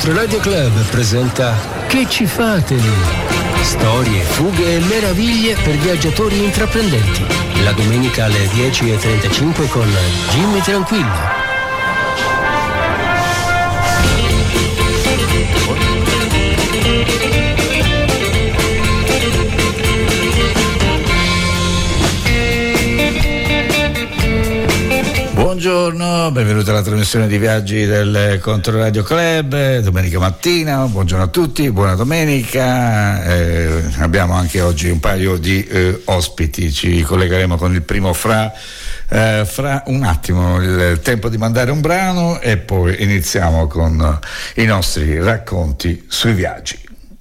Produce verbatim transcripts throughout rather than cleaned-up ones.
Controradio Club presenta Che ci fate? Storie, fughe e meraviglie per viaggiatori intraprendenti. La domenica alle dieci e trentacinque con Jimmy Tranquillo. Buongiorno, benvenuti alla trasmissione di viaggi del Controradio Club, domenica mattina, buongiorno a tutti, buona domenica, eh, abbiamo anche oggi un paio di eh, ospiti, ci collegheremo con il primo fra, eh, fra un attimo, il tempo di mandare un brano e poi iniziamo con i nostri racconti sui viaggi.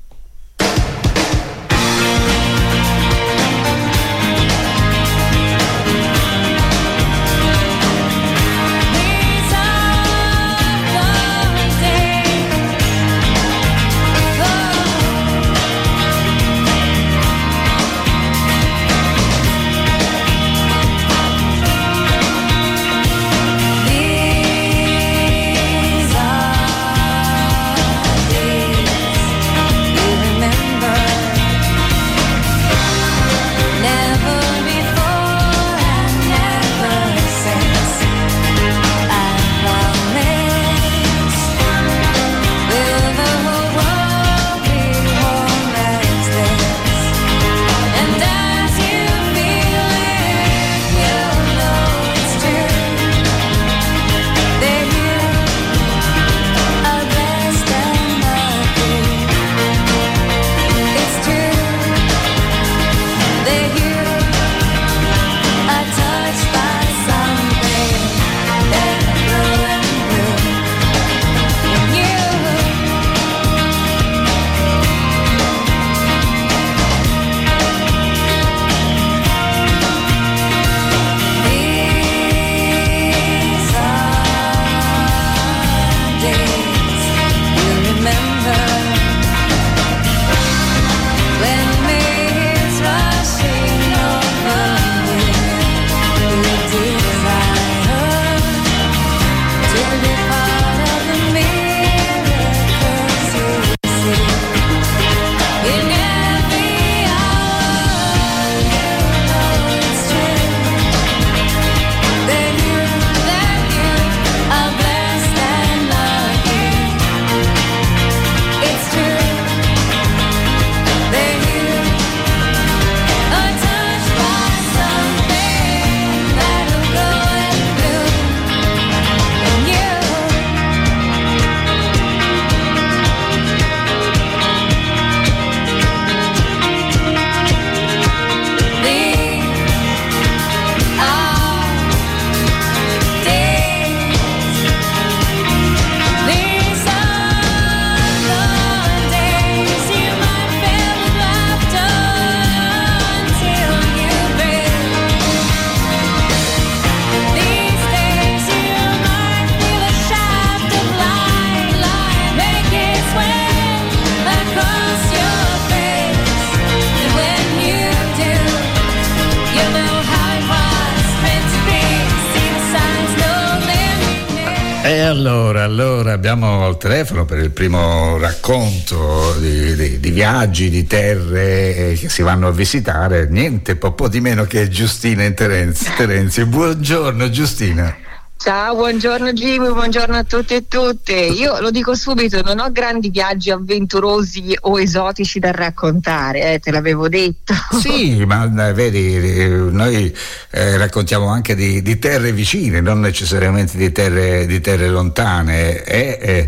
Allora, allora abbiamo al telefono per il primo racconto di, di, di viaggi, di terre che si vanno a visitare, niente po', po' di meno che Giustina in Terenzi. Terenzi. Buongiorno Giustina. Ciao, buongiorno Jimmy, buongiorno a tutti e tutte. Io lo dico subito, non ho grandi viaggi avventurosi o esotici da raccontare, eh, te l'avevo detto. Sì, ma vedi, noi eh, raccontiamo anche di, di terre vicine, non necessariamente di terre, di terre lontane. E, e,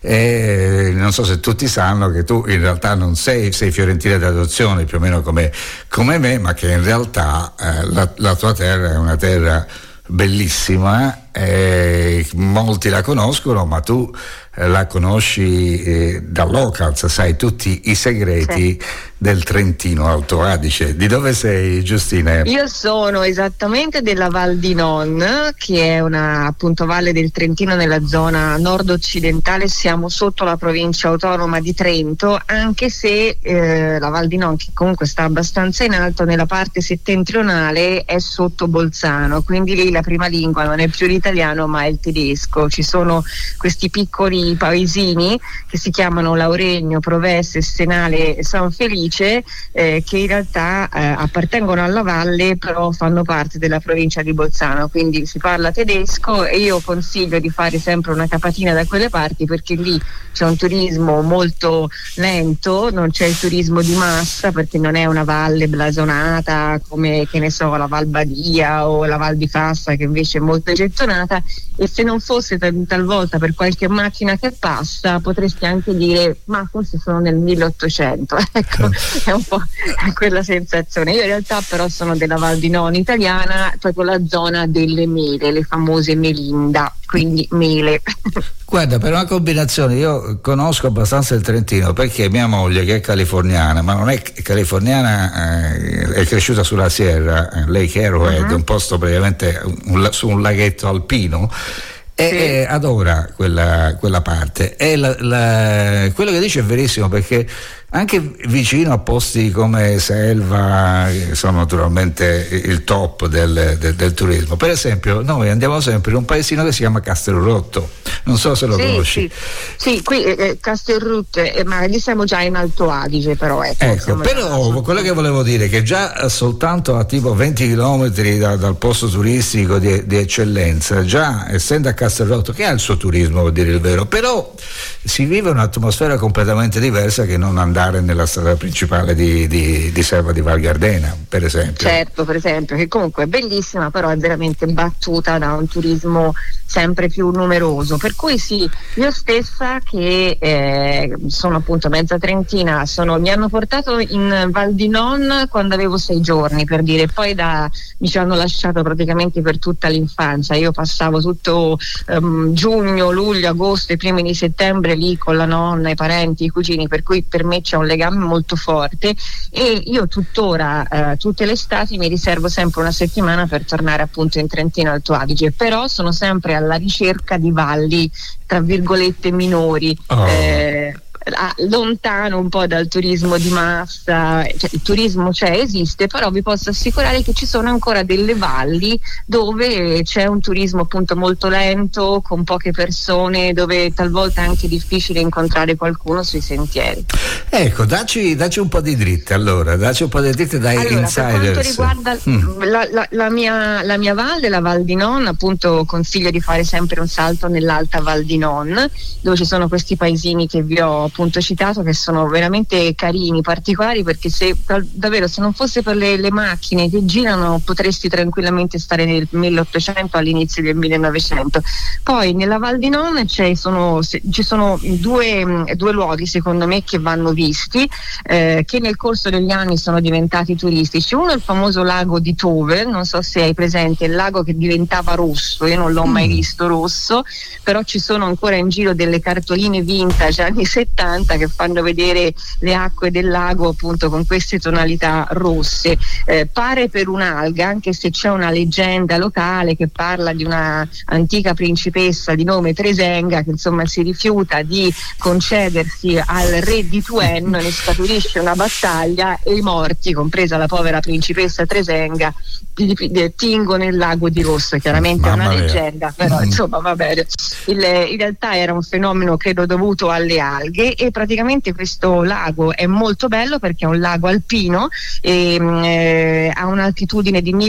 e non so se tutti sanno che tu in realtà non sei, sei fiorentina d'adozione, più o meno come, come me, ma che in realtà eh, la, la tua terra è una terra bellissima, eh, molti la conoscono, ma tu eh, la conosci eh, da locals, sai tutti i segreti sì. del Trentino Alto Adige. Di dove sei, Giustina? Io sono esattamente della Val di Non, che è una appunto valle del Trentino nella zona nord-occidentale, siamo sotto la provincia autonoma di Trento, anche se eh, la Val di Non, che comunque sta abbastanza in alto, nella parte settentrionale è sotto Bolzano, quindi lì la prima lingua non è più l'italiano ma è il tedesco. Ci sono questi piccoli questi paesini che si chiamano Lauregno, Provesse, Stenale e San Felice, eh, che in realtà eh, appartengono alla valle, però fanno parte della provincia di Bolzano, quindi si parla tedesco, e io consiglio di fare sempre una capatina da quelle parti, perché lì c'è un turismo molto lento, non c'è il turismo di massa, perché non è una valle blasonata come, che ne so, la Val Badia o la Val di Fassa, che invece è molto gettonata, e se non fosse tal- talvolta per qualche macchina che passa potresti anche dire ma forse sono nel milleottocento, ecco, è un po' quella sensazione. Io in realtà però sono della Val di Non italiana, proprio la zona delle mele, le famose Melinda, quindi mele. Guarda, per una combinazione, io conosco abbastanza il Trentino perché mia moglie, che è californiana, ma non è californiana, eh, è cresciuta sulla Sierra, Lake Arrowhead, uh-huh. un posto praticamente un, su un laghetto alpino, e, sì. e adora quella, quella parte. E la, la, quello che dice è verissimo, perché anche vicino a posti come Selva, che sono naturalmente il top del, del, del turismo. Per esempio, noi andiamo sempre in un paesino che si chiama Castelrotto, non so se lo sì, conosci. Sì, sì, qui eh, Castelrotto, eh, ma lì siamo già in Alto Adige, però ecco. ecco però quello che volevo dire è che già soltanto a tipo venti chilometri da, dal posto turistico di, di eccellenza, già essendo a Castelrotto, che ha il suo turismo, per dire il vero, però si vive un'atmosfera completamente diversa che non andare nella strada principale di, di, di Selva di Val Gardena, per esempio. Certo, per esempio, che comunque è bellissima, però è veramente battuta da un turismo sempre più numeroso, per cui sì, io stessa che eh, sono appunto mezza trentina, sono, mi hanno portato in Val di Non quando avevo sei giorni, per dire, poi da, mi ci hanno lasciato praticamente per tutta l'infanzia. Io passavo tutto um, giugno, luglio, agosto e primi di settembre lì con la nonna, i parenti, i cugini, per cui per me c'è un legame molto forte, e io tuttora eh, tutte le estati mi riservo sempre una settimana per tornare appunto in Trentino Alto Adige, però sono sempre alla ricerca di valli tra virgolette minori, oh. eh, lontano un po' dal turismo di massa. Cioè, il turismo c'è, esiste, però vi posso assicurare che ci sono ancora delle valli dove c'è un turismo appunto molto lento, con poche persone, dove talvolta è anche difficile incontrare qualcuno sui sentieri. Ecco, dacci, dacci un po' di dritte, allora, dacci un po' di dritte dai allora, insiders. Per quanto riguarda mm. la, la, la, mia, la mia valle, la Val di Non, appunto consiglio di fare sempre un salto nell'alta Val di Non, dove ci sono questi paesini che vi ho appunto citato, che sono veramente carini, particolari, perché se davvero se non fosse per le, le macchine che girano potresti tranquillamente stare nel milleottocento, all'inizio del millenovecento. Poi nella Val di Non c'è, sono, ci sono due, due luoghi secondo me che vanno visti, eh, che nel corso degli anni sono diventati turistici. Uno è il famoso lago di Tove, non so se hai presente, il lago che diventava rosso, io non l'ho mai visto rosso, però ci sono ancora in giro delle cartoline vintage anni settanta che fanno vedere le acque del lago appunto con queste tonalità rosse. Eh, pare per un'alga, anche se c'è una leggenda locale che parla di una antica principessa di nome Tresenga che insomma si rifiuta di concedersi al re di Tuenno, ne scaturisce una battaglia e i morti, compresa la povera principessa Tresenga, tingono il lago di rosso. Chiaramente è una leggenda, però mm. insomma va bene. Il, in realtà era un fenomeno credo dovuto alle alghe, e praticamente questo lago è molto bello perché è un lago alpino e eh, ha un'altitudine di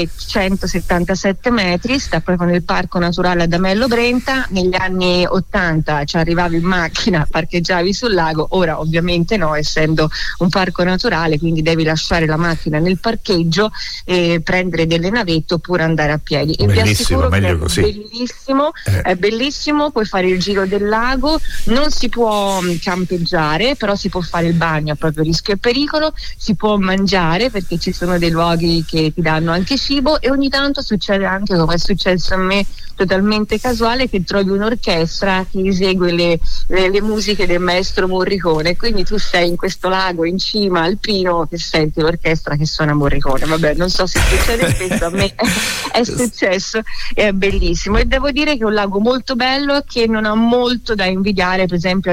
millecentosettantasette metri, sta proprio nel parco naturale Adamello Brenta. Negli anni ottanta ci arrivavi in macchina, parcheggiavi sul lago, ora ovviamente no, essendo un parco naturale, quindi devi lasciare la macchina nel parcheggio e prendere delle navette oppure andare a piedi. E bellissimo, vi assicuro meglio che è così. bellissimo, eh. è bellissimo, puoi fare il giro del lago, non si può campeggiare, però si può fare il bagno a proprio rischio e pericolo, si può mangiare perché ci sono dei luoghi che ti danno anche cibo, e ogni tanto succede anche, come è successo a me totalmente casuale, che trovi un'orchestra che esegue le, le, le musiche del maestro Morricone, quindi tu sei in questo lago in cima alpino che senti l'orchestra che suona Morricone. Vabbè, non so se succede spesso, a me è successo, è bellissimo, e devo dire che è un lago molto bello che non ha molto da invidiare per esempio al Gettonati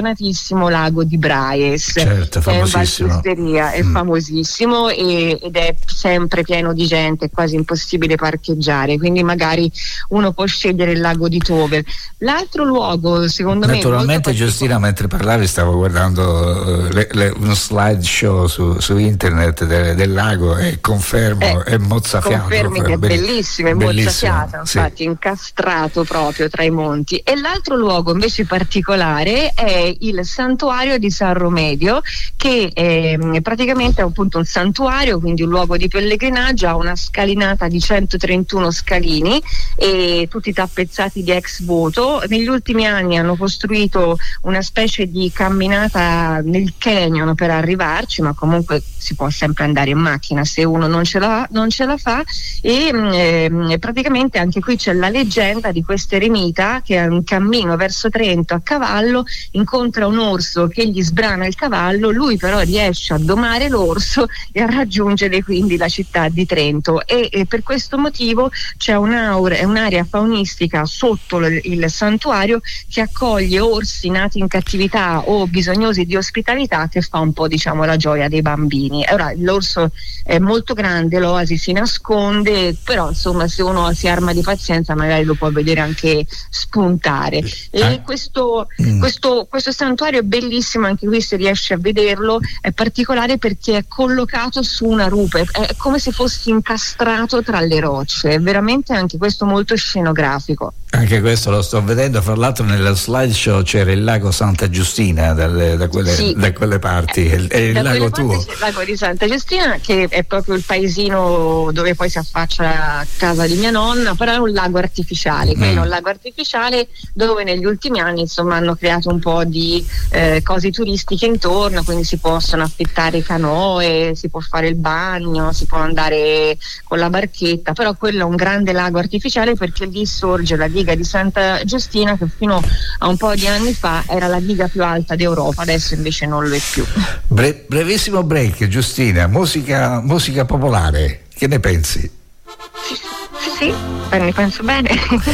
affezionatissimo lago di Braies, certo, famosissimo. è, è mm. famosissimo e, ed è sempre pieno di gente, è quasi impossibile parcheggiare, quindi magari uno può scegliere il lago di Tover. L'altro luogo secondo me naturalmente, Giustina, mentre parlavi stavo guardando le, le, uno slideshow su, su internet de, del lago e confermo, eh, è mozzafiato, confermi che è bellissimo, è mozzafiato, infatti sì. Incastrato proprio tra i monti. E l'altro luogo invece particolare è il santuario di San Romedio, che è praticamente è appunto un santuario, quindi un luogo di pellegrinaggio, ha una scalinata di centotrentuno scalini e tutti tappezzati di ex voto. Negli ultimi anni hanno costruito una specie di camminata nel canyon per arrivarci, ma comunque si può sempre andare in macchina se uno non ce la, non ce la fa. E eh, praticamente anche qui c'è la leggenda di questo eremita che è un cammino verso Trento a cavallo, incontra un orso che gli sbrana il cavallo, lui però riesce a domare l'orso e a raggiungere quindi la città di Trento, e, e per questo motivo c'è un'aura, un'area faunistica sotto l- il santuario che accoglie orsi nati in cattività o bisognosi di ospitalità, che fa un po', diciamo, la gioia dei bambini. Ora l'orso è molto grande, l'oasi si nasconde, però insomma se uno si arma di pazienza magari lo può vedere anche spuntare. E ah. questo, mm. questo, questo santuario è bellissimo, anche qui se riesce a vederlo, è particolare perché è collocato su una rupe, è come se fosse incastrato tra le rocce, è veramente anche questo molto scenografico. Anche questo lo sto vedendo, fra l'altro nella slideshow c'era il lago Santa Giustina dalle, da, quelle, sì. da quelle parti, è, è il lago tuo. C'è il lago di Santa Giustina, che è proprio il paesino dove poi si affaccia a casa di mia nonna, però è un lago artificiale, quindi mm. è un lago artificiale dove negli ultimi anni insomma hanno creato un po' di eh, cose turistiche intorno, quindi si possono affittare canoe, si può fare il bagno, si può andare con la barchetta, però quello è un grande lago artificiale perché lì sorge la diga di Santa Giustina, che fino a un po' di anni fa era la diga più alta d'Europa, adesso invece non lo è più. Bre- brevissimo break, Giustina, musica, musica popolare, che ne pensi? Sì, sì, sì, ne penso bene.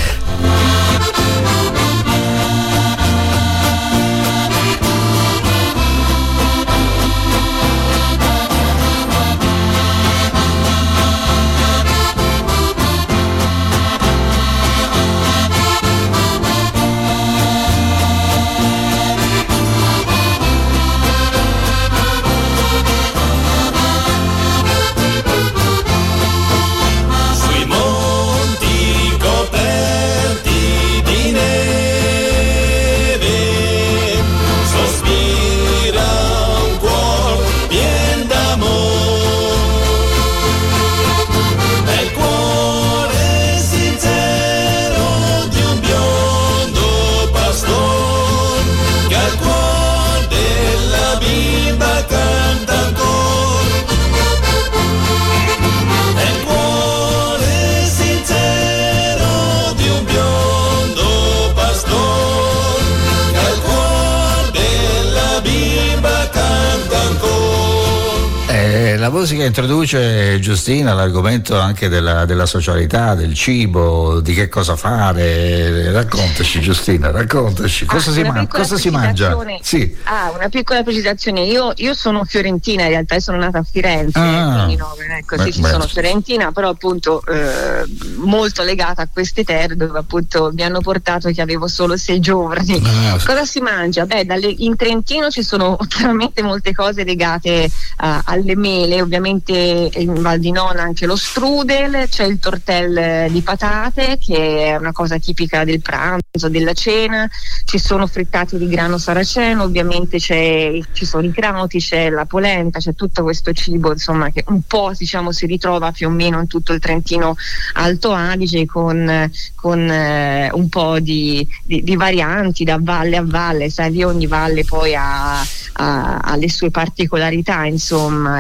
La musica introduce, Giustina, l'argomento anche della, della socialità, del cibo, di che cosa fare. Raccontaci, Giustina, raccontaci. Cosa, ah, si, man- cosa si mangia? Sì. Ah, una piccola precisazione. Io, io sono fiorentina, in realtà sono nata a Firenze, ah, nove, ecco, beh, sì, sì, sono fiorentina, però appunto eh, molto legata a queste terre dove appunto mi hanno portato che avevo solo sei giorni. Ah, cosa si mangia? Beh, dalle, in Trentino ci sono chiaramente molte cose legate uh, alle mele. Ovviamente in Val di Nona anche lo strudel, c'è il tortel di patate che è una cosa tipica del pranzo, della cena, ci sono frittati di grano saraceno, ovviamente c'è, ci sono i crauti, c'è la polenta, c'è tutto questo cibo insomma che un po' diciamo si ritrova più o meno in tutto il Trentino Alto Adige con, con eh, un po' di, di, di varianti da valle a valle, sai, ogni valle poi ha, ha, ha le sue particolarità insomma, e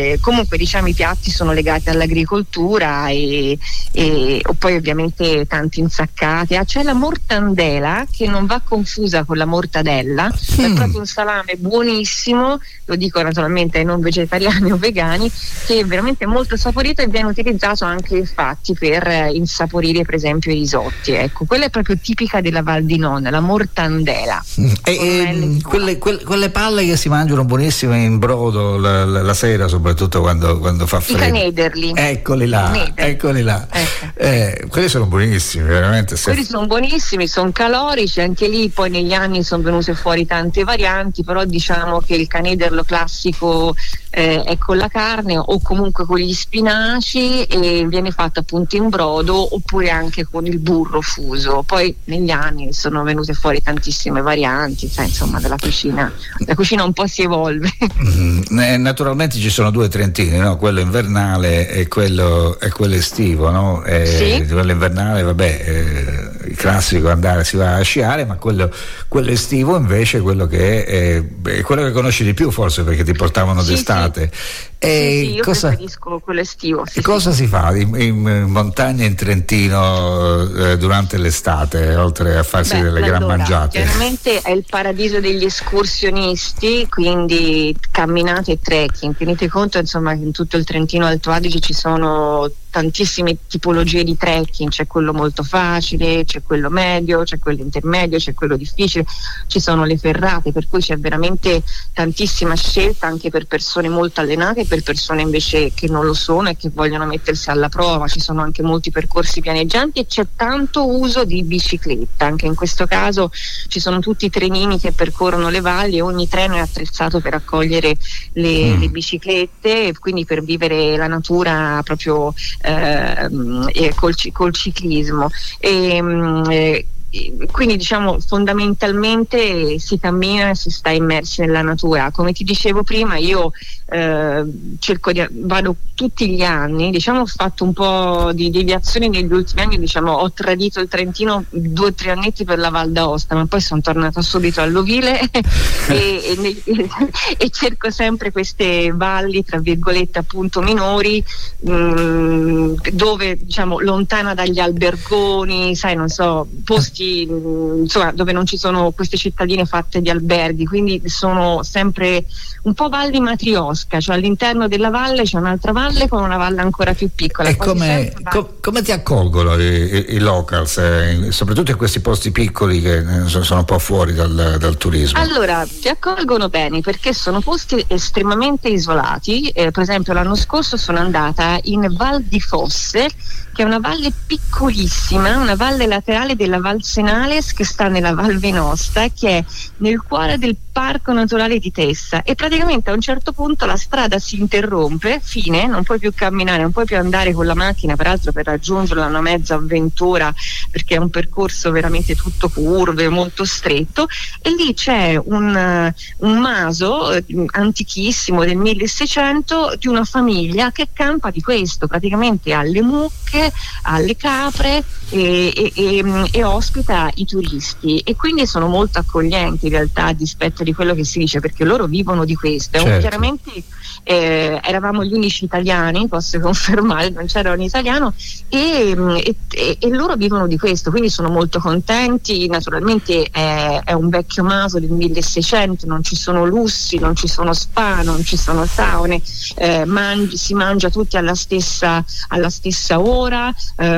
eh, comunque diciamo i piatti sono legati all'agricoltura e, e o poi ovviamente tanti insaccati. Ah, c'è la mortandela che non va confusa con la mortadella, mm. è proprio un salame buonissimo, lo dico naturalmente ai non vegetariani o vegani, che è veramente molto saporito e viene utilizzato anche infatti per eh, insaporire per esempio i risotti. Ecco, quella è proprio tipica della Val di Non, la mortandela. Mm. E, e quelle, quelle, quelle palle che si mangiano buonissime in brodo la, la, la sera, soprattutto quando, quando fa freddo. I canederli. Eccoli là, Canederli. eccoli là. Ecco. Eh, quelli sono buonissimi, veramente. Quelli sono buonissimi, sono calorici, anche lì poi negli anni sono venute fuori tante varianti, però diciamo che il canederlo classico eh, è con la carne o comunque con gli spinaci e viene fatto appunto in brodo oppure anche con il burro fuso. Poi negli anni sono venute fuori tantissime varianti, cioè, insomma della cucina, la cucina un po' si evolve. Mm, naturalmente ci sono due trentini, no? Quello invernale e quello, e quello estivo, no? E sì. Quello invernale, vabbè, eh, il classico andare, si va a sciare, ma quello, quello estivo invece quello che è, è quello che conosci di più forse perché ti portavano sì, d'estate. Sì. E sì, sì, io cosa, preferisco quello estivo. Sì, cosa sì. si fa in, in montagna in Trentino eh, durante l'estate, oltre a farsi Beh, delle allora, gran mangiate? Chiaramente è il paradiso degli escursionisti, quindi camminate e trekking. Tenete conto insomma che in tutto il Trentino Alto Adige ci sono tantissime tipologie di trekking, c'è quello molto facile, c'è quello medio, c'è quello intermedio, c'è quello difficile, ci sono le ferrate, per cui c'è veramente tantissima scelta anche per persone molto allenate e per persone invece che non lo sono e che vogliono mettersi alla prova. Ci sono anche molti percorsi pianeggianti e c'è tanto uso di bicicletta, anche in questo caso ci sono tutti i trenini che percorrono le valli e ogni treno è attrezzato per accogliere le, mm. le biciclette, quindi per vivere la natura proprio eh, col, col ciclismo e, eh, quindi diciamo fondamentalmente si cammina e si sta immersi nella natura. Come ti dicevo prima, io eh, cerco di vado tutti gli anni, diciamo ho fatto un po' di deviazioni negli ultimi anni, diciamo ho tradito il Trentino due o tre annetti per la Val d'Aosta, ma poi sono tornata subito all'Ovile e, e, e, e cerco sempre queste valli tra virgolette appunto minori mh, dove diciamo lontana dagli albergoni, sai, non so, posti insomma dove non ci sono queste cittadine fatte di alberghi, quindi sono sempre un po' valli matriosca, cioè all'interno della valle c'è un'altra valle con una valle ancora più piccola. E come, com, come ti accolgono i, i, i locals, eh, soprattutto in questi posti piccoli che sono un po' fuori dal, dal turismo? Allora, ti accolgono bene perché sono posti estremamente isolati, eh, per esempio l'anno scorso sono andata in Val di Fosse, che è una valle piccolissima, una valle laterale della Val Senales che sta nella Val Venosta, che è nel cuore del Parco Naturale di Tessa, e praticamente a un certo punto la strada si interrompe, fine, non puoi più camminare, non puoi più andare con la macchina, peraltro per raggiungerla è una mezza avventura perché è un percorso veramente tutto curve, molto stretto, e lì c'è un, un maso eh, antichissimo del milleseicento di una famiglia che campa di questo, praticamente ha le mucche, ha le capre e, e, e, e ospita i turisti, e quindi sono molto accoglienti in realtà a dispetto di quello che si dice, perché loro vivono di questo. Certo. Chiaramente eh, eravamo gli unici italiani, posso confermare, non c'era un italiano, e, e, e loro vivono di questo, quindi sono molto contenti. Naturalmente è, è un vecchio maso del milleseicento, non ci sono lussi, non ci sono spa, non ci sono saune, eh, mangi, si mangia tutti alla stessa, alla stessa ora,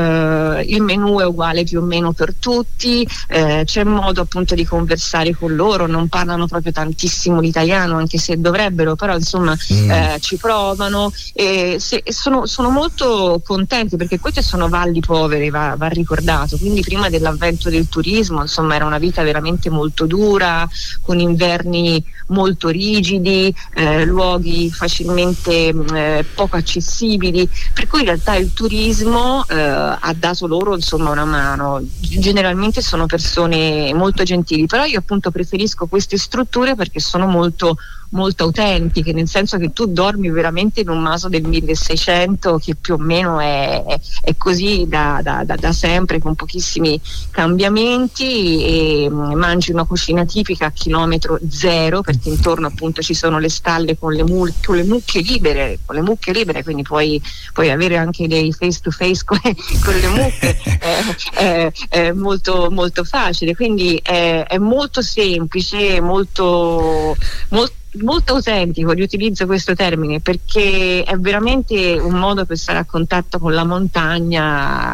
eh, il menù è uguale più o meno per tutti, eh, c'è modo appunto di conversare con loro, non parlano proprio tantissimo l'italiano anche se dovrebbero, però insomma mm. eh, ci provano e, se, e sono, sono molto contenti perché queste sono valli povere, va, va ricordato, quindi prima dell'avvento del turismo insomma era una vita veramente molto dura, con inverni molto rigidi, eh, luoghi facilmente eh, poco accessibili, per cui in realtà il turismo eh, ha dato loro insomma una mano. Generalmente sono persone molto gentili, però io appunto preferisco queste strutture perché sono molto molto autentiche, nel senso che tu dormi veramente in un maso del milleseicento che più o meno è, è, è così da, da, da, da sempre, con pochissimi cambiamenti, e mangi una cucina tipica a chilometro zero, perché intorno appunto ci sono le stalle con le, mul- con le mucche libere, con le mucche libere, quindi puoi, puoi avere anche dei face to face con, con le mucche, è, è, è molto molto facile, quindi è, è molto semplice, molto, molto molto autentico, riutilizzo questo termine perché è veramente un modo per stare a contatto con la montagna,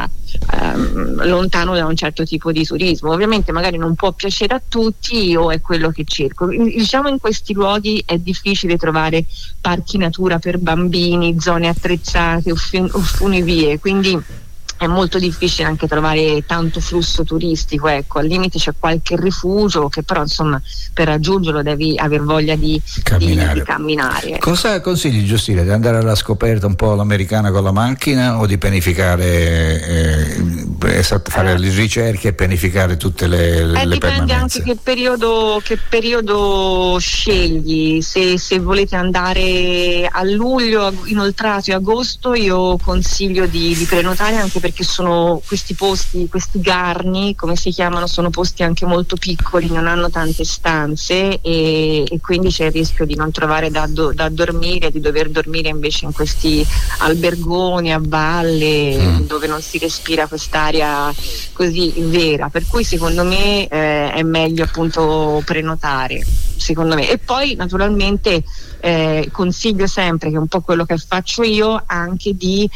ehm, lontano da un certo tipo di turismo. Ovviamente magari non può piacere a tutti, o è quello che cerco. Diciamo, in questi luoghi è difficile trovare parchi natura per bambini, zone attrezzate o, fun- o funivie, quindi è molto difficile anche trovare tanto flusso turistico, ecco, al limite c'è qualche rifugio che però insomma per raggiungerlo devi aver voglia di camminare. Di, di camminare ecco. Cosa consigli, Giustina, di andare alla scoperta un po' all'americana con la macchina, o di pianificare, eh, fare eh, le ricerche e pianificare tutte le, le, eh, le dipende permanenze? Anche che periodo, che periodo scegli. Se, se volete andare a luglio inoltrato e agosto, io consiglio di, di prenotare, anche perché sono questi posti, questi garni come si chiamano, sono posti anche molto piccoli, non hanno tante stanze, e, e quindi c'è il rischio di non trovare da, do, da dormire, di dover dormire invece in questi albergoni a valle mm. dove non si respira quest'aria così vera, per cui secondo me eh, è meglio appunto prenotare, secondo me. E poi naturalmente eh, consiglio sempre, che è un po' quello che faccio io, anche di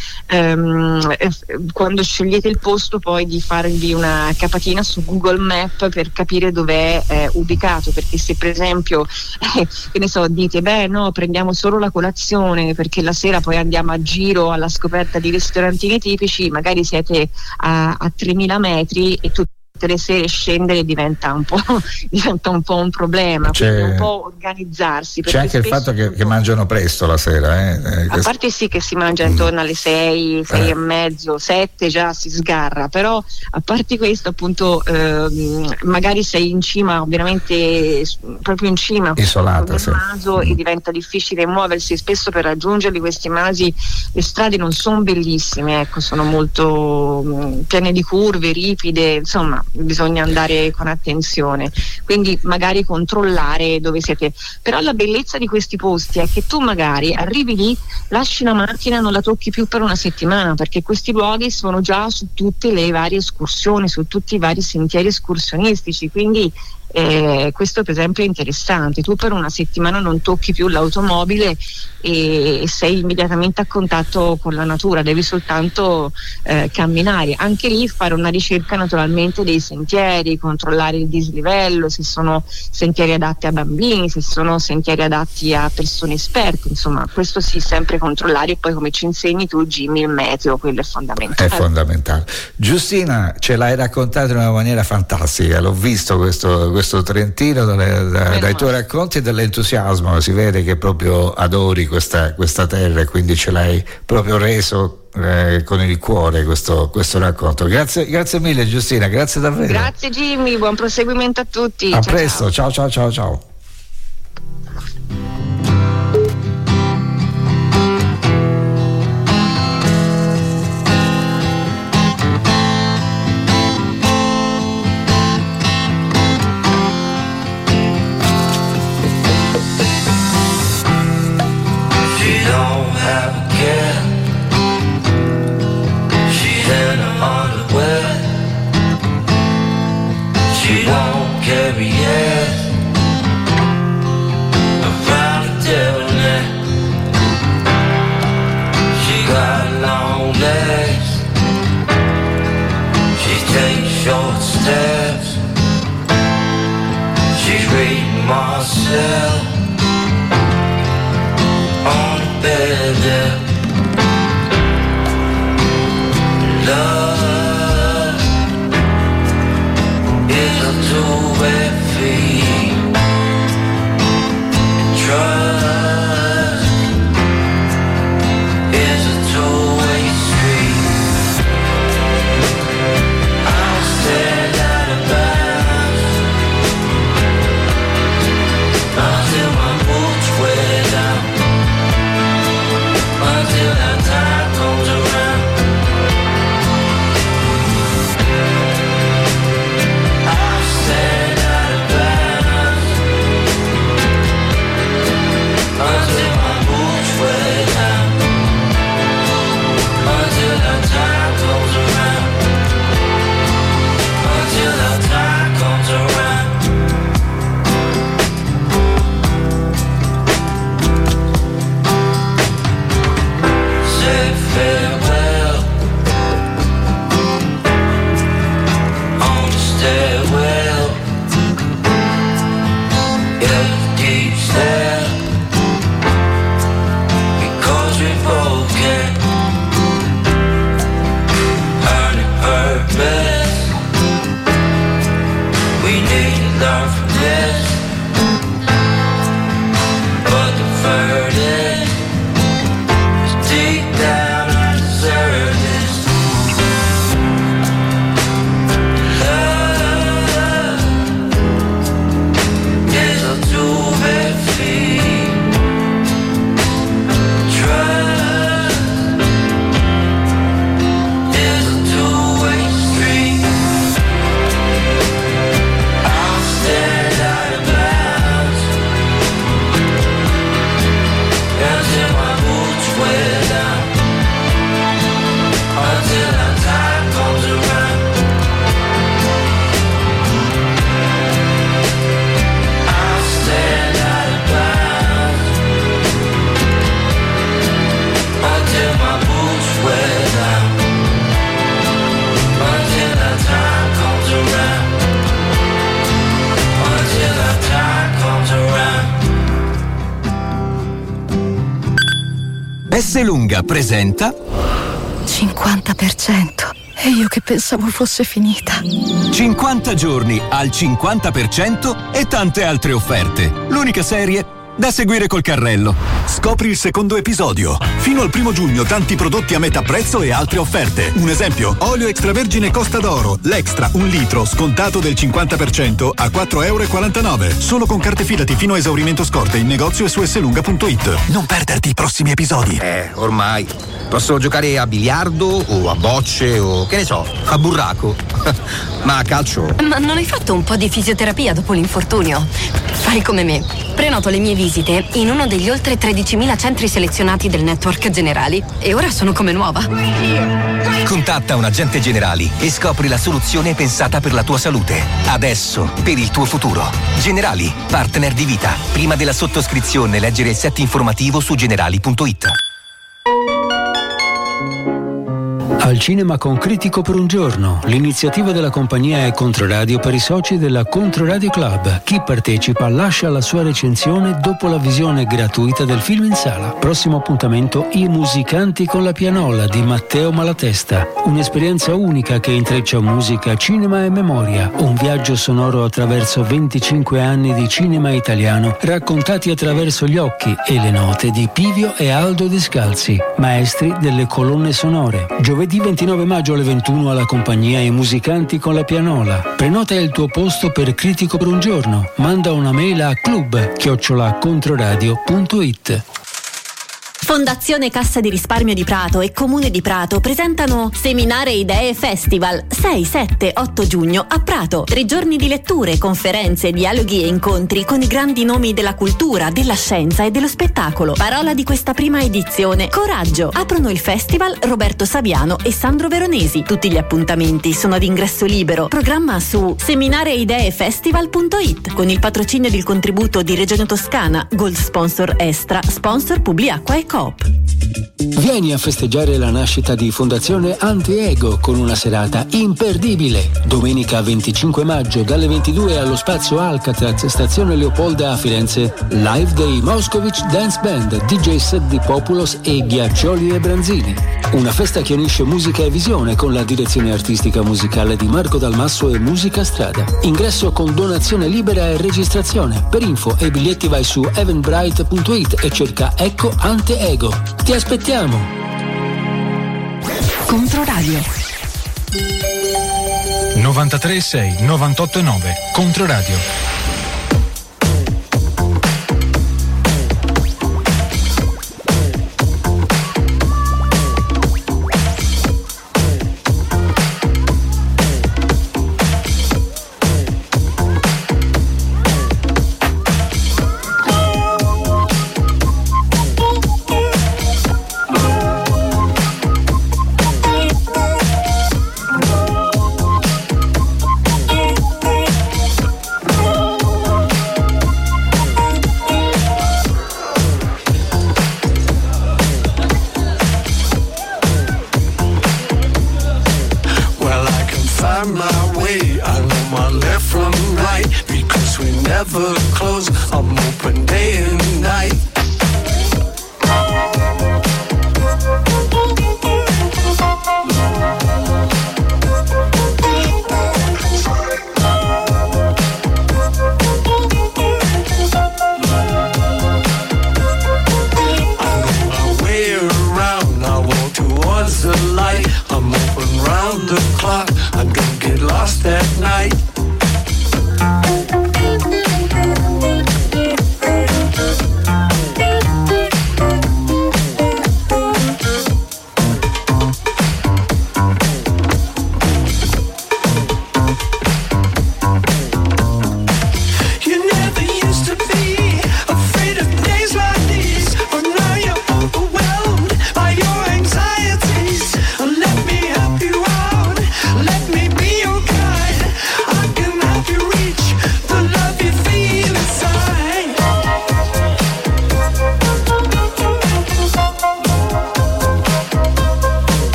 ehm, eh, quando scegliete il posto poi di farvi una capatina su Google Map per capire dov'è eh, ubicato, perché se per esempio eh, che ne so, dite beh no, prendiamo solo la colazione perché la sera poi andiamo a giro alla scoperta di ristorantini tipici, magari siete a, a tremila metri e tutti le sere scendere diventa un po' diventa un po' un problema, c'è, quindi un po' organizzarsi. C'è anche il fatto che, che mangiano presto la sera, eh? A parte sì che si mangia intorno alle sei, sei eh. e mezzo, sette già si sgarra, però a parte questo appunto ehm, magari sei in cima, veramente proprio in cima, isolata, sì. maso, mm. e diventa difficile muoversi, spesso per raggiungerli questi masi le strade non sono bellissime, ecco, sono molto mh, piene di curve, ripide, insomma bisogna andare con attenzione, quindi magari controllare dove siete. Però la bellezza di questi posti è che tu magari arrivi lì, lasci la macchina, non la tocchi più per una settimana, perché questi luoghi sono già su tutte le varie escursioni, su tutti i vari sentieri escursionistici, quindi Eh, questo per esempio è interessante, tu per una settimana non tocchi più l'automobile e, e sei immediatamente a contatto con la natura, devi soltanto eh, camminare, anche lì fare una ricerca naturalmente dei sentieri, controllare il dislivello, se sono sentieri adatti a bambini, se sono sentieri adatti a persone esperte, insomma questo sì, sempre controllare, e poi come ci insegni tu Jimmy il meteo, quello è fondamentale. È fondamentale. Giustina, ce l'hai raccontato in una maniera fantastica, l'ho visto questo questo Trentino dalle, da, dai tuoi racconti e dall'entusiasmo, si vede che proprio adori questa, questa terra, e quindi ce l'hai proprio reso eh, con il cuore questo, questo racconto. Grazie, grazie mille Giustina, grazie davvero. Grazie Jimmy, buon proseguimento a tutti. A ciao, presto, ciao ciao ciao ciao. Love Esselunga presenta cinquanta per cento. E io che pensavo fosse finita. cinquanta giorni al cinquanta per cento e tante altre offerte. L'unica serie da seguire col carrello. Scopri il secondo episodio. Fino al primo giugno tanti prodotti a metà prezzo e altre offerte. Un esempio: olio extravergine Costa d'Oro, l'extra un litro scontato del cinquanta per cento a quattro e quarantanove euro. Solo con carte Fidati fino a esaurimento scorte in negozio e su esselunga punto it. Non perderti i prossimi episodi. Eh, ormai posso giocare a biliardo o a bocce o che ne so, a burraco. Ma a calcio? Ma non hai fatto un po' di fisioterapia dopo l'infortunio? Fai come me. Prenoto le mie visite in uno degli oltre tredicimila centri selezionati del network Generali e ora sono come nuova. Contatta un agente Generali e scopri la soluzione pensata per la tua salute. Adesso, per il tuo futuro. Generali, partner di vita. Prima della sottoscrizione leggere il set informativo su generali punto it. Al cinema con Critico per un giorno. L'iniziativa della compagnia è Controradio per i soci della Controradio Club. Chi partecipa lascia la sua recensione dopo la visione gratuita del film in sala. Prossimo appuntamento: I musicanti con la pianola di Matteo Malatesta. Un'esperienza unica che intreccia musica, cinema e memoria. Un viaggio sonoro attraverso venticinque anni di cinema italiano, raccontati attraverso gli occhi e le note di Pivio e Aldo Descalzi, maestri delle colonne sonore. Giovedì ventinove maggio alle ventuno alla compagnia I musicanti con la pianola. Prenota il tuo posto per Critico per un giorno. Manda una mail a club chiocciola controradio punto it. Fondazione Cassa di Risparmio di Prato e Comune di Prato presentano Seminare Idee Festival sei, sette, otto giugno a Prato. Tre giorni di letture, conferenze, dialoghi e incontri con i grandi nomi della cultura, della scienza e dello spettacolo. Parola di questa prima edizione: coraggio. Aprono il festival Roberto Saviano e Sandro Veronesi. Tutti gli appuntamenti sono ad ingresso libero. Programma su seminare-idee-festival punto it con il patrocinio ed il contributo di Regione Toscana, Gold Sponsor Estra, sponsor Publiacqua e Coop. Vieni a festeggiare la nascita di Fondazione Anti-Ego con una serata imperdibile. Domenica venticinque maggio dalle ventidue allo Spazio Alcatraz, stazione Leopolda a Firenze. Live dei Moscovic Dance Band, D J set di Populos e Ghiaccioli e Branzini. Una festa che unisce musica e visione con la direzione artistica musicale di Marco Dalmasso e Musica Strada. Ingresso con donazione libera e registrazione. Per info e biglietti vai su eventbrite punto it e cerca Ecco Ante-Ego. Ti aspettiamo. Controradio novantatré sei novantotto nove. Controradio.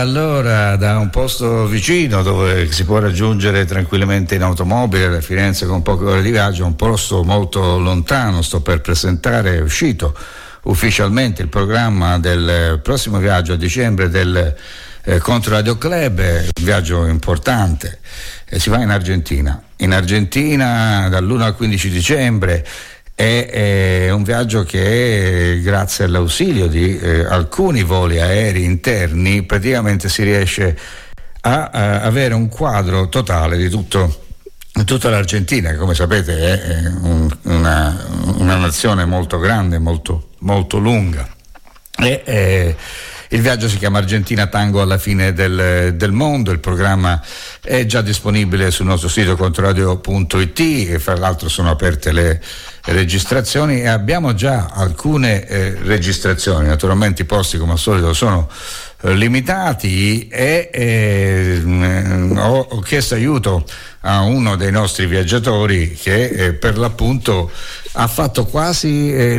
allora da un posto vicino dove si può raggiungere tranquillamente in automobile da Firenze con poche ore di viaggio, un posto molto lontano. Sto per presentare, è uscito ufficialmente il programma del prossimo viaggio a dicembre del eh, Controradio Club, è un viaggio importante, eh, si va in Argentina. In Argentina dall'primo al quindici dicembre. È, è un viaggio che grazie all'ausilio di eh, alcuni voli aerei interni praticamente si riesce a, a avere un quadro totale di tutto, tutta l'Argentina, che come sapete è, è un, una, una nazione molto grande, molto, molto lunga. E, eh, il viaggio si chiama Argentina Tango alla fine del, del mondo. Il programma è già disponibile sul nostro sito controradio punto it e fra l'altro sono aperte le registrazioni e abbiamo già alcune eh, registrazioni. Naturalmente i posti come al solito sono eh, limitati e eh, ho, ho chiesto aiuto a uno dei nostri viaggiatori che eh, per l'appunto ha fatto quasi eh,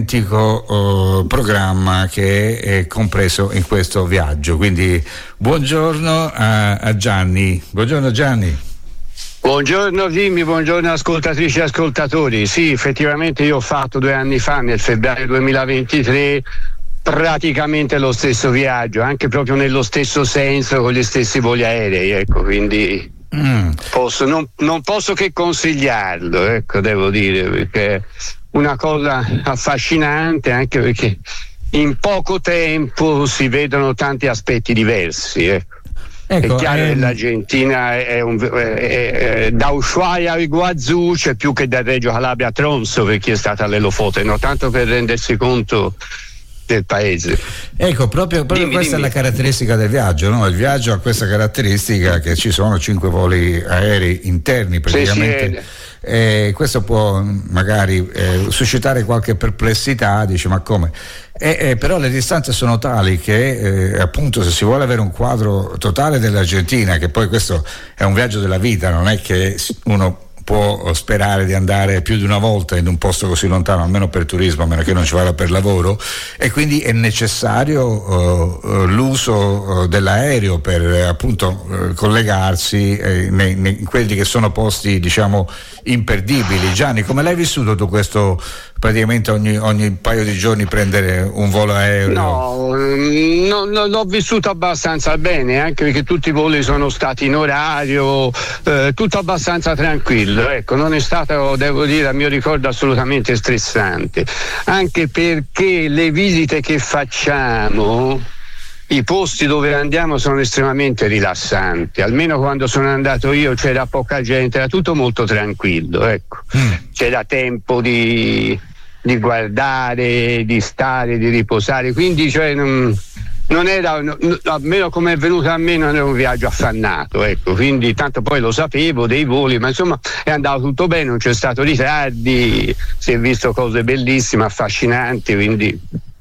l'identico eh, programma che è compreso in questo viaggio. Quindi buongiorno a, a Gianni. Buongiorno Gianni. Buongiorno Jimmy, buongiorno ascoltatrici e ascoltatori. Sì, effettivamente io ho fatto due anni fa, nel febbraio duemilaventitré, praticamente lo stesso viaggio, anche proprio nello stesso senso, con gli stessi voli aerei, ecco, quindi mm. posso, non, non posso che consigliarlo, ecco, devo dire, perché è una cosa affascinante, anche perché in poco tempo si vedono tanti aspetti diversi, ecco. Ecco, è chiaro ehm... che l'Argentina è, un, è, è, è da Ushuaia a Iguazú c'è più che da Reggio Calabria a Tronzo per chi è stato all'Elofote, no? Tanto per rendersi conto del paese. Ecco, proprio, proprio dimmi, questa dimmi. È la caratteristica del viaggio, no? Il viaggio ha questa caratteristica che ci sono cinque voli aerei interni praticamente. Sì, sì. Eh, questo può magari eh, suscitare qualche perplessità, dice ma come? Eh, eh, però le distanze sono tali che eh, appunto se si vuole avere un quadro totale dell'Argentina, che poi questo è un viaggio della vita, non è che uno può sperare di andare più di una volta in un posto così lontano, almeno per turismo, a meno che non ci vada per lavoro, e quindi è necessario uh, l'uso uh, dell'aereo per uh, appunto uh, collegarsi eh, nei, nei, in quelli che sono posti diciamo imperdibili. Gianni, come l'hai vissuto tu questo praticamente ogni, ogni paio di giorni prendere un volo aereo? No, no, no, l'ho vissuto abbastanza bene, anche perché tutti i voli sono stati in orario, eh, tutto abbastanza tranquillo, ecco, non è stato, devo dire, a mio ricordo assolutamente stressante, anche perché le visite che facciamo, i posti dove andiamo sono estremamente rilassanti, almeno quando sono andato io c'era poca gente, era tutto molto tranquillo, ecco. Mm. C'era tempo di, di guardare, di stare, di riposare, quindi cioè, non, non era, no, almeno come è venuto a me, non era un viaggio affannato, ecco, quindi tanto poi lo sapevo dei voli, ma insomma è andato tutto bene, non c'è stato ritardi, si è visto cose bellissime, affascinanti, quindi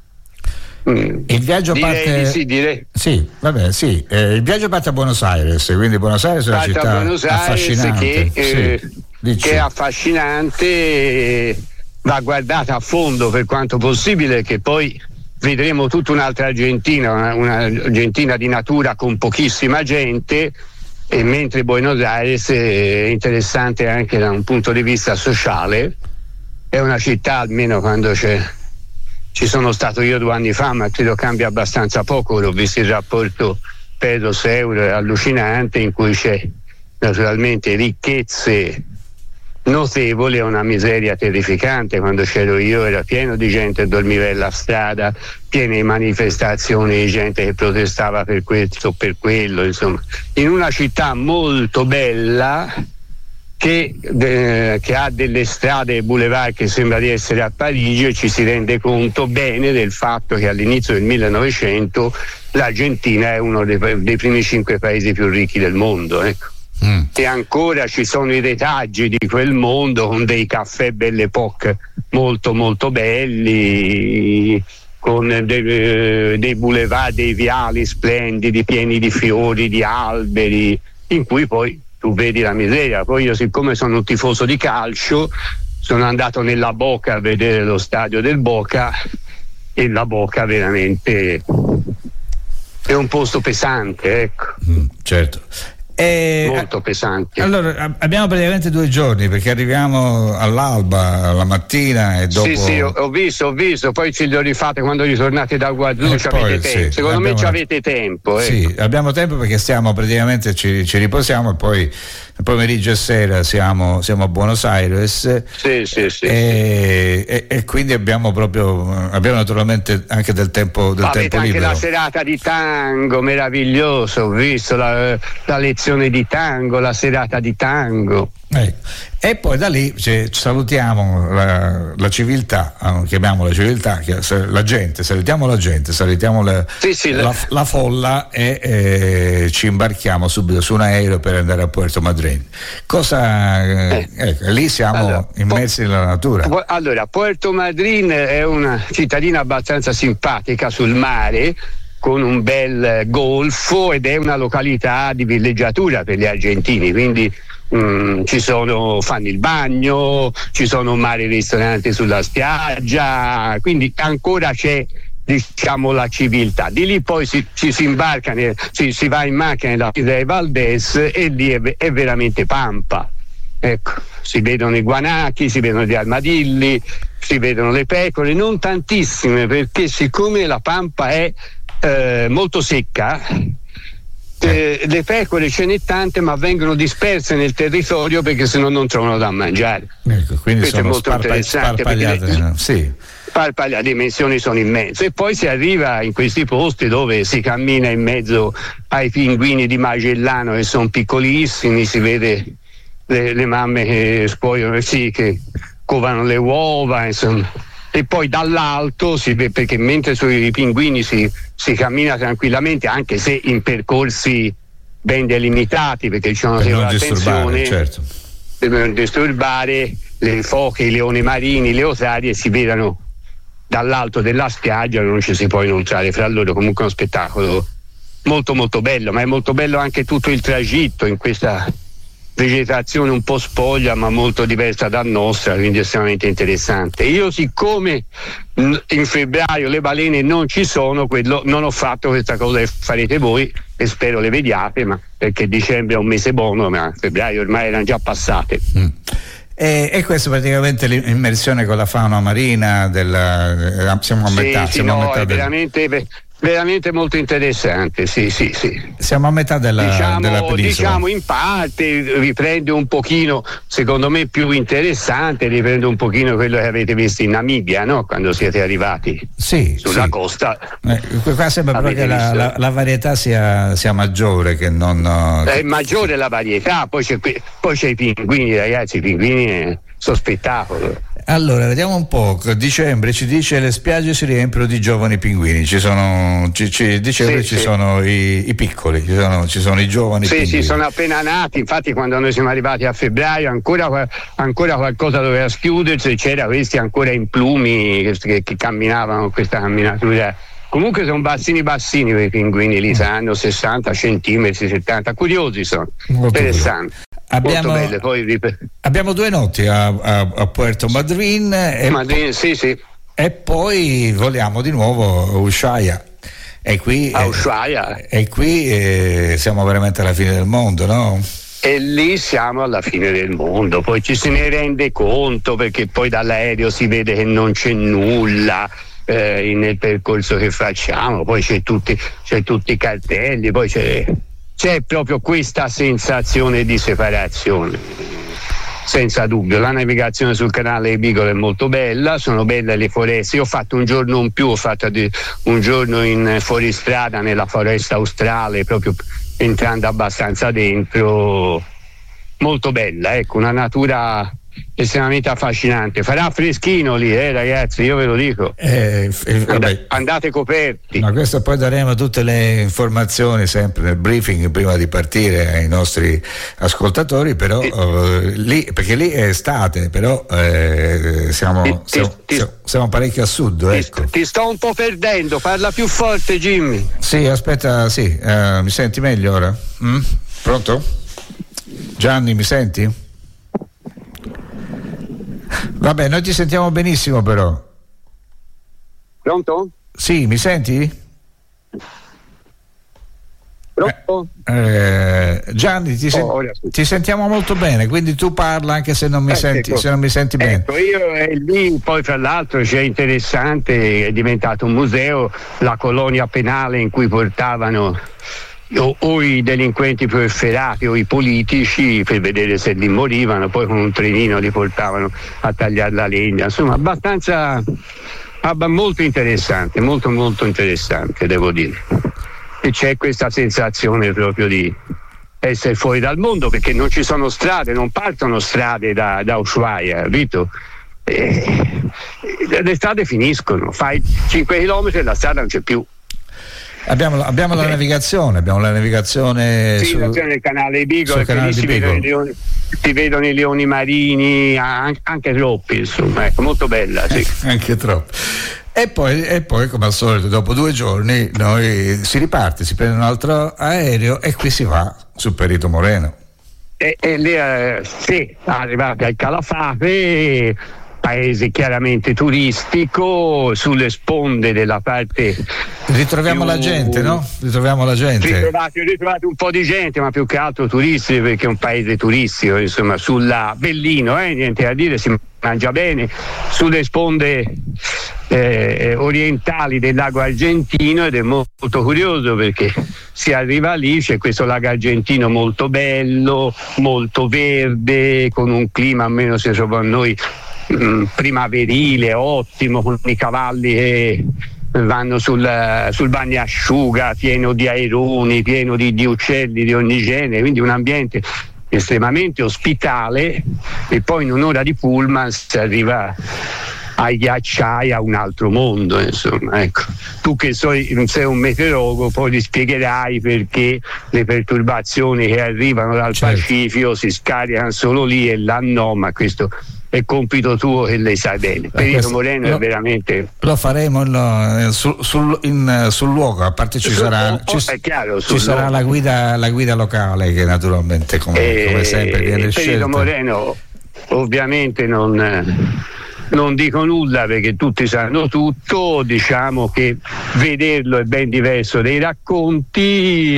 Mm. Il viaggio direi parte di sì, direi. Sì, vabbè, sì. Eh, il viaggio parte a Buenos Aires, quindi Buenos Aires è una città a Buenos Aires affascinante. Che, eh, sì, che è affascinante, eh, va guardata a fondo per quanto possibile, che poi vedremo tutta un'altra Argentina, una, un'Argentina di natura con pochissima gente, e mentre Buenos Aires è interessante anche da un punto di vista sociale, è una città, almeno quando c'è ci sono stato io due anni fa, ma credo cambia abbastanza poco, ho visto il rapporto pesos-euro, è allucinante, in cui c'è naturalmente ricchezze notevoli e una miseria terrificante. Quando c'ero io era pieno di gente che dormiva nella strada, piene di manifestazioni di gente che protestava per questo o per quello, insomma, in una città molto bella, Che, de, che ha delle strade e boulevard che sembra di essere a Parigi, e ci si rende conto bene del fatto che all'inizio del millenovecento l'Argentina è uno dei, dei primi cinque paesi più ricchi del mondo, ecco. Mm. E ancora ci sono i retaggi di quel mondo, con dei caffè Belle Époque molto molto belli, con dei, dei boulevard, dei viali splendidi pieni di fiori, di alberi, in cui poi tu vedi la miseria. Poi io, siccome sono un tifoso di calcio, sono andato nella Boca a vedere lo stadio del Boca, e la Boca veramente è un posto pesante, ecco. Mm, certo. E molto pesante. Allora abbiamo praticamente due giorni perché arriviamo all'alba, alla mattina e dopo. Sì, sì, ho, ho visto, ho visto. Poi ci lo rifate quando ritornate da Guadeloupe. Ci avete tempo. Sì, Secondo abbiamo... me ci avete tempo. Ecco. Sì, abbiamo tempo perché stiamo praticamente ci, ci riposiamo e poi pomeriggio e sera siamo, siamo a Buenos Aires. Sì, sì, sì. E, sì. E, e quindi abbiamo proprio abbiamo naturalmente anche del tempo del Avete tempo anche libero. la serata di tango meraviglioso, ho visto la, la lezione di tango, la serata di tango. Ecco. E poi da lì cioè, salutiamo la, la civiltà, chiamiamola civiltà, la gente, salutiamo la gente, salutiamo la, sì, sì, la, la, la folla e eh, ci imbarchiamo subito su un aereo per andare a Puerto Madryn. Cosa eh, ecco, lì siamo allora, immersi po- nella natura. Allora, Puerto Madryn è una cittadina abbastanza simpatica sul mare, con un bel golfo, ed è una località di villeggiatura per gli argentini, quindi Mm, ci sono, fanno il bagno, ci sono mari e ristoranti sulla spiaggia, quindi ancora c'è, diciamo, la civiltà. Di lì poi si, ci si imbarca, si, si va in macchina nella Isla di Valdés e lì è, è veramente pampa. Ecco, si vedono i guanachi, si vedono gli armadilli, si vedono le pecore, non tantissime perché siccome la pampa è eh, molto secca, Eh, le pecore ce n'è tante ma vengono disperse nel territorio perché sennò non trovano da mangiare. Ecco, quindi questo sono è molto sparpa- interessante sparpagliate, perché le, sì. le dimensioni sono immense e poi si arriva in questi posti dove si cammina in mezzo ai pinguini di Magellano che sono piccolissimi, si vede le, le mamme che scuoiono, sì, che covano le uova, insomma. E poi dall'alto si vede, perché mentre sui pinguini si, si cammina tranquillamente, anche se in percorsi ben delimitati, perché ci sono per non attenzione, disturbare, certo. per non disturbare le foche, i leoni marini, le osarie si vedano dall'alto della spiaggia, non ci si può inoltrare fra loro. Comunque è uno spettacolo molto molto bello, ma è molto bello anche tutto il tragitto in questa vegetazione un po' spoglia ma molto diversa dalla nostra, quindi estremamente interessante. Io, siccome in febbraio le balene non ci sono, quello, non ho fatto questa cosa che farete voi e spero le vediate, ma perché dicembre è un mese buono, ma febbraio ormai erano già passate. Mm. E, e questo praticamente l'immersione con la fauna marina della, siamo a metà, sì, siamo sì, a no, metà è del... veramente veramente molto interessante, sì, sì, sì. Siamo a metà della, diciamo, della penisola. Diciamo in parte riprende un pochino, secondo me più interessante, riprende un pochino quello che avete visto in Namibia, no? Quando siete arrivati sì, sulla sì. costa. Eh, qua sembra però che la, la, la varietà sia, sia maggiore che non... È che... maggiore la varietà, poi c'è, poi c'è i pinguini, ragazzi, i pinguini sono spettacolo. Allora, vediamo un po'. Dicembre ci dice le spiagge si riempiono di giovani pinguini. Ci sono, ci, ci, dicembre sì, ci sì. sono i, i piccoli, ci sono, ci sono i giovani sì, pinguini. Sì, sono appena nati. Infatti, quando noi siamo arrivati a febbraio, ancora, ancora qualcosa doveva schiudersi. C'era questi ancora in plumi che, che, che camminavano questa camminatura. Comunque sono bassini bassini quei pinguini lì, saranno sessanta centimetri, settanta. Curiosi sono, molto interessanti. Abbiamo, molto belle. Poi, abbiamo due notti a, a, a Puerto Madryn e, Madryn, sì, sì. e poi voliamo di nuovo a Ushuaia. E qui, a Ushuaia. E, e qui eh, siamo veramente alla fine del mondo, no? E lì siamo alla fine del mondo, poi ci se ne rende conto perché poi dall'aereo si vede che non c'è nulla eh, nel percorso che facciamo, poi c'è tutti, c'è tutti i cartelli, poi c'è, c'è proprio questa sensazione di separazione. Senza dubbio, la navigazione sul canale Beagle è molto bella, sono belle le foreste. Io ho fatto un giorno in più, ho fatto un giorno in fuoristrada nella foresta australe, proprio entrando abbastanza dentro, molto bella, ecco, una natura estremamente affascinante. Farà freschino lì, eh ragazzi, io ve lo dico. Eh, eh, And- andate coperti. Ma questo poi daremo tutte le informazioni sempre nel briefing prima di partire ai nostri ascoltatori, però ti, uh, lì, perché lì è estate, però eh, siamo, ti, siamo, ti, siamo, siamo parecchio a sud, ti, ecco. Ti sto un po' perdendo, parla più forte, Jimmy. Sì, aspetta, sì, uh, mi senti meglio ora? Mm? Pronto? Gianni, mi senti? Vabbè, noi ti sentiamo benissimo però. Pronto? Sì, mi senti? Eh, Gianni, ti, sen- oh, ti sentiamo molto bene, quindi tu parla anche se non mi, eh, senti, ecco. se non mi senti bene. Ecco, io eh, lì poi fra l'altro c'è interessante, è diventato un museo, la colonia penale in cui portavano o, o i delinquenti più efferati o i politici per vedere se li morivano, poi con un trenino li portavano a tagliare la legna, insomma abbastanza abba, molto interessante, molto molto interessante devo dire. E c'è questa sensazione proprio di essere fuori dal mondo, perché non ci sono strade, non partono strade da, da Ushuaia, capito? E, le strade finiscono, fai cinque chilometri e la strada non c'è più. Abbiamo, abbiamo okay. la navigazione, abbiamo la navigazione sì, su, nel canale Beagle, canale si, di vedono leoni, si vedono i leoni marini, anche, anche troppi, insomma, ecco, molto bella, sì. Anche troppi. E poi, e poi, come al solito, dopo due giorni noi si riparte, si prende un altro aereo e qui si va su Perito Moreno. E, e lì, eh, sì, arrivati al Calafate, paese chiaramente turistico, sulle sponde della parte. Ritroviamo più... la gente, no? Ritroviamo la gente. Ritrovate, ritrovate un po' di gente, ma più che altro turisti, perché è un paese turistico, insomma, sulla Bellino, eh, niente da dire, si mangia bene, sulle sponde eh, orientali del lago Argentino, ed è molto curioso perché si arriva lì, c'è questo lago Argentino molto bello, molto verde, con un clima, almeno se trova a noi, mh, primaverile, ottimo, con i cavalli che vanno sul, sul bagnasciuga, pieno di aironi, pieno di, di uccelli di ogni genere, quindi un ambiente estremamente ospitale, e poi in un'ora di pullman si arriva ai ghiacciai, a un altro mondo, insomma, ecco. Tu che sei, sei un meteorologo, poi ti spiegherai perché le perturbazioni che arrivano dal certo. Pacifico si scaricano solo lì e là no, ma questo è compito tuo che lei sai bene. Perito Moreno lo, è veramente. Lo faremo no, sul, sul, in, sul luogo, a parte ci sarà, oh, ci, è chiaro, ci sarà la guida, la guida locale che naturalmente come, e, come sempre viene scelta. Perito Moreno ovviamente non, non dico nulla perché tutti sanno tutto, diciamo che vederlo è ben diverso dai racconti.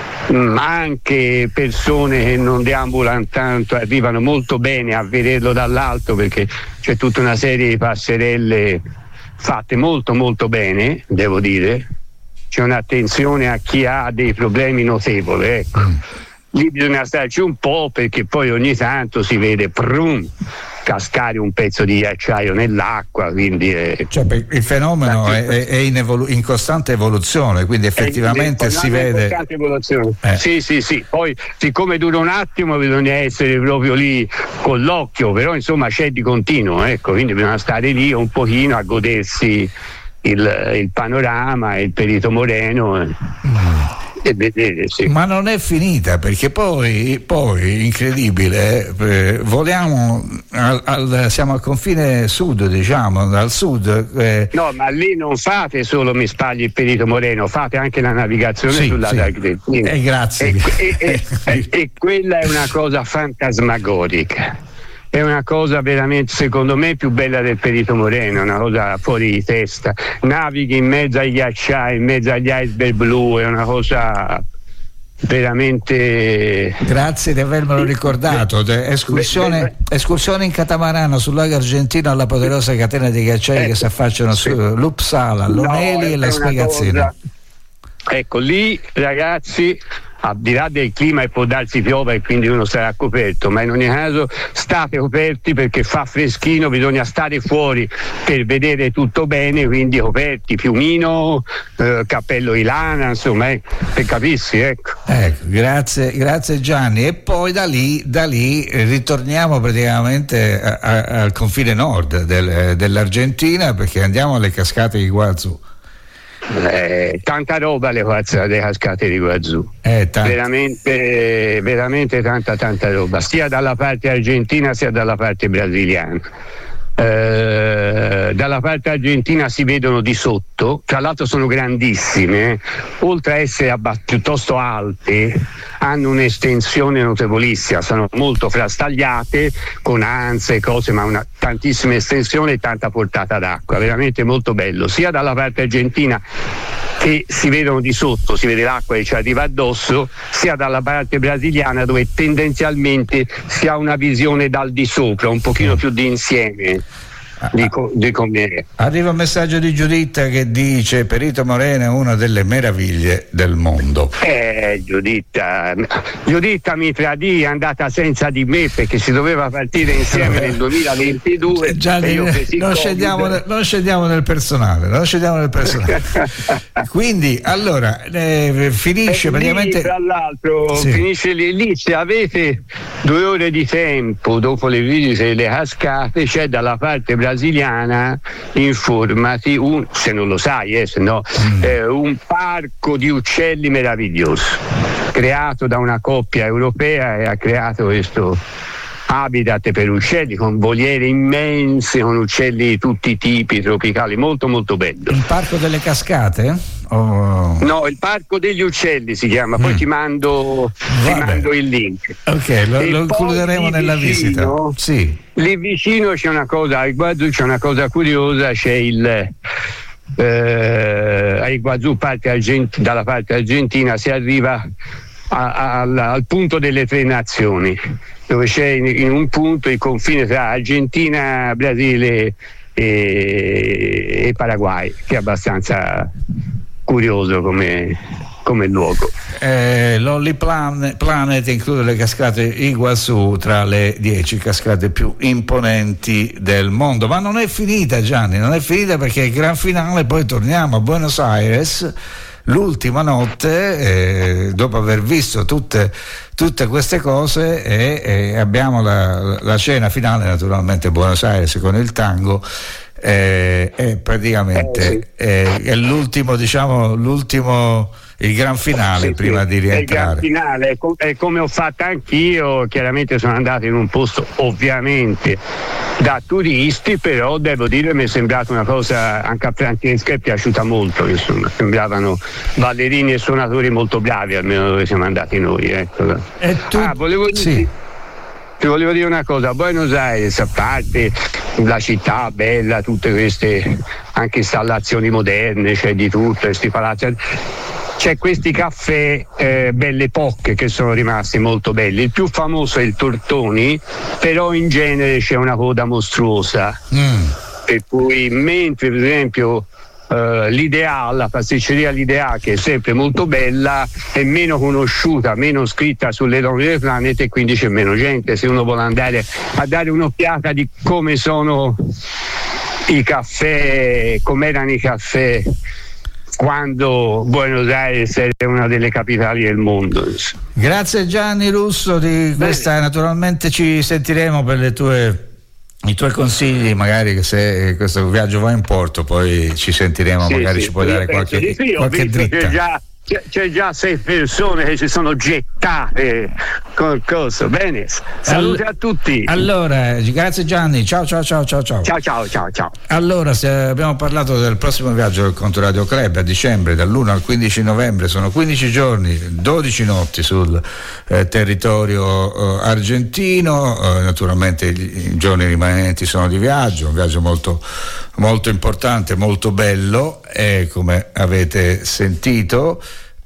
Anche persone che non deambulano tanto arrivano molto bene a vederlo dall'alto, perché c'è tutta una serie di passerelle fatte molto molto bene, devo dire. C'è un'attenzione a chi ha dei problemi notevoli, ecco. Lì bisogna starci un po' perché poi ogni tanto si vede prum, cascare un pezzo di ghiacciaio nell'acqua, quindi è... Cioè, il fenomeno è, è in, evolu- in costante evoluzione, quindi effettivamente si vede in costante evoluzione. Eh. Sì, sì, sì, poi siccome dura un attimo bisogna essere proprio lì con l'occhio, però insomma c'è di continuo, ecco, quindi bisogna stare lì un pochino a godersi il, il panorama, il Perito Moreno. Mm. Vedere, sì. Ma non è finita, perché poi, poi incredibile, eh, voliamo al, al, siamo al confine sud, diciamo, dal sud. Eh. No, ma lì non fate solo mi spagli il Perito Moreno, fate anche la navigazione sì, sulla sì. Argentina. Eh, grazie. E, e, e, e, e quella è una cosa fantasmagorica. È una cosa veramente, secondo me, più bella del Perito Moreno, una cosa fuori di testa. Navighi in mezzo ai ghiacciai, in mezzo agli iceberg blu, è una cosa veramente. Grazie di avermelo ricordato. Escursione, escursione in catamarano sul lago Argentino alla poderosa catena di ghiacciai ecco, che si affacciano sì. su Lupsala, Loneli no, e la Spiegazione. Ecco, lì ragazzi, al di là del clima e può darsi piova e quindi uno sarà coperto, ma in ogni caso state coperti perché fa freschino, bisogna stare fuori per vedere tutto bene, quindi coperti, piumino, eh, cappello di lana, insomma, eh, per capissi, ecco. Ecco, grazie, grazie Gianni. E poi da lì, da lì ritorniamo praticamente a, a, al confine nord del, dell'Argentina, perché andiamo alle cascate di Iguazú. Eh, tanta roba le, le cascate di Iguazú, eh, veramente, veramente tanta tanta roba, sia dalla parte argentina sia dalla parte brasiliana. Eh, dalla parte argentina si vedono di sotto, tra l'altro sono grandissime, eh. oltre a essere abbast- piuttosto alte, hanno un'estensione notevolissima, sono molto frastagliate con anse e cose, ma una tantissima estensione e tanta portata d'acqua, veramente molto bello, sia dalla parte argentina che si vedono di sotto, si vede l'acqua che ci arriva addosso, sia dalla parte brasiliana, dove tendenzialmente si ha una visione dal di sopra, un pochino più di insieme. Dico, dico me. Arriva un messaggio di Giuditta che dice: Perito Moreno è una delle meraviglie del mondo. Eh, Giuditta, Giuditta mi tradì, è andata senza di me perché si doveva partire insieme nel duemilaventidue. Gianni, io non, scendiamo nel, non scendiamo nel personale, non scendiamo nel personale. Quindi, allora, eh, finisce eh, praticamente. Lì, tra l'altro, sì. finisce lì, lì. Se avete due ore di tempo dopo le visite delle cascate, c'è dalla parte brasiliana, informati, un, se non lo sai, eh, se no, mm. eh, un parco di uccelli meraviglioso, creato da una coppia europea, e ha creato questo habitat per uccelli con voliere immense, con uccelli di tutti i tipi, tropicali, molto molto bello. Il parco delle cascate? Oh. No, il parco degli uccelli si chiama, poi mm. ti mando ti mando il link. Ok, lo, lo includeremo nella vicino, visita. Sì. Lì vicino c'è una cosa, a Iguazú c'è una cosa curiosa, c'è il eh, a Iguazú parte argent- dalla parte argentina si arriva a, a, al, al punto delle tre nazioni, dove c'è in, in un punto il confine tra Argentina, Brasile e, e Paraguay, che è abbastanza curioso come, come luogo. Eh, Lonely Planet, Planet include le cascate Iguazú tra le dieci cascate più imponenti del mondo, ma non è finita, Gianni, non è finita, perché il gran finale poi torniamo a Buenos Aires l'ultima notte, eh, dopo aver visto tutte, tutte queste cose, e, e abbiamo la, la cena finale naturalmente a Buenos Aires con il tango. Eh, è praticamente eh, sì. eh, è l'ultimo, diciamo, l'ultimo, il gran finale, sì, prima sì. di rientrare. Il gran finale è, com- è come ho fatto anch'io. Chiaramente sono andato in un posto ovviamente da turisti, però devo dire mi è sembrata una cosa, anche a Francesca è piaciuta molto, insomma, sembravano ballerini e suonatori molto bravi, almeno dove siamo andati noi, ecco. E tu? Ah, volevo dire sì. Ti volevo dire una cosa, a Buenos Aires, a parte la città bella, tutte queste anche installazioni moderne, c'è di tutto, questi palazzi, c'è questi caffè eh, Belle Époque che sono rimasti molto belli. Il più famoso è il Tortoni, però in genere c'è una coda mostruosa, mm. per cui mentre per esempio Uh, l'Idea, la pasticceria L'Idea, che è sempre molto bella, è meno conosciuta, meno scritta sulle Lonely Planet, e quindi c'è meno gente. Se uno vuole andare a dare un'occhiata di come sono i caffè, com'erano i caffè quando Buenos Aires era una delle capitali del mondo. Grazie Gianni Russo di questa. Bene. Naturalmente ci sentiremo per le tue i tuoi consigli, magari, che se questo viaggio va in porto poi ci sentiremo, sì, magari sì, ci puoi dare qualche, sì, qualche dritta. C'è già, c'è, c'è già sei persone che si sono gettate con cosa. Bene, salute All- a tutti. Allora, grazie Gianni, ciao ciao ciao ciao ciao. Ciao ciao ciao ciao. Allora, se abbiamo parlato del prossimo viaggio del Contoradio Club a dicembre, dall'primo al quindici novembre, sono quindici giorni, dodici notti sul eh, territorio eh, argentino, eh, naturalmente i, i giorni rimanenti sono di viaggio, un viaggio molto molto importante, molto bello, e come avete sentito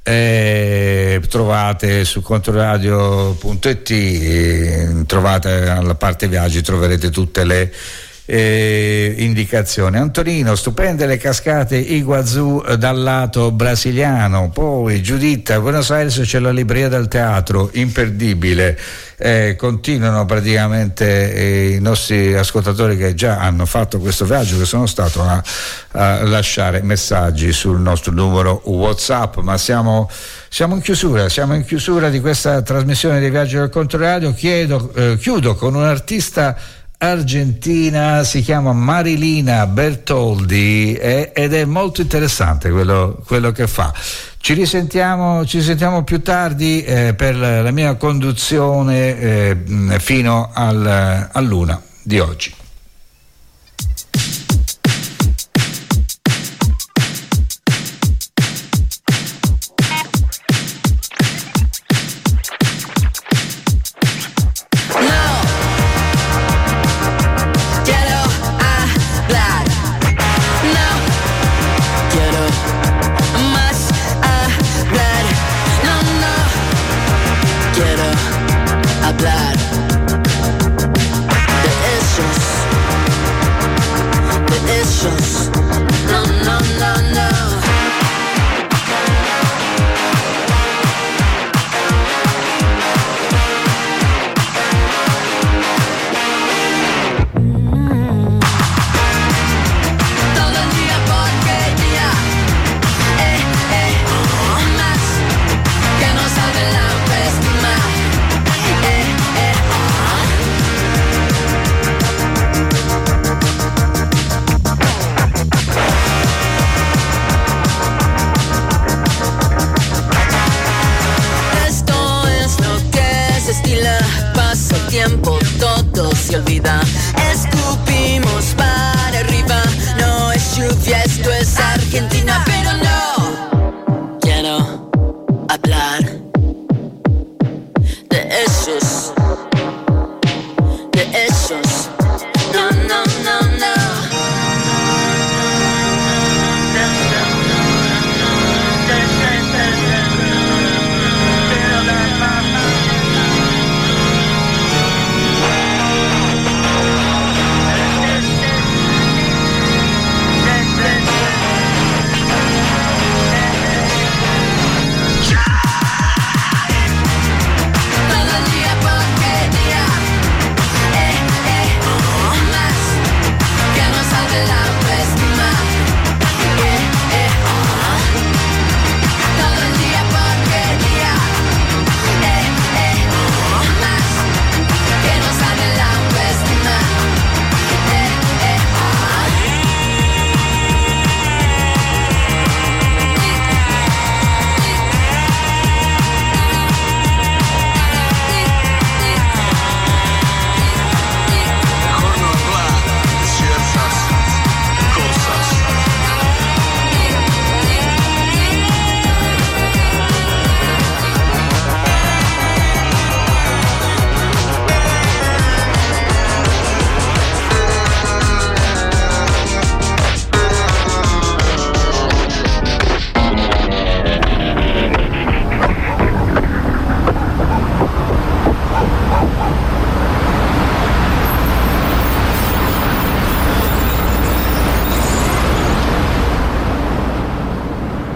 eh, trovate su controradio punto it, eh, trovate alla parte viaggi, troverete tutte le eh, indicazioni. Antonino, stupende le cascate Iguazú dal lato brasiliano. Poi Giuditta, a Buenos Aires c'è la libreria del teatro, imperdibile. Eh, continuano praticamente eh, i nostri ascoltatori che già hanno fatto questo viaggio, che sono stato a, a lasciare messaggi sul nostro numero WhatsApp. Ma siamo, siamo in chiusura siamo in chiusura di questa trasmissione dei Viaggi del Controradio. Chiedo, eh, chiudo con un'artista argentina, si chiama Marilina Bertoldi, eh, ed è molto interessante quello, quello che fa. Ci risentiamo, ci sentiamo più tardi eh, per la mia conduzione eh, fino al, all'una di oggi. Más quiero hablar de ellos, de ellos. No, no, no, no. Pasa el tiempo, todo se olvida. Escupimos para arriba. No es lluvia, esto es Argentina. Pero no quiero hablar de ellos.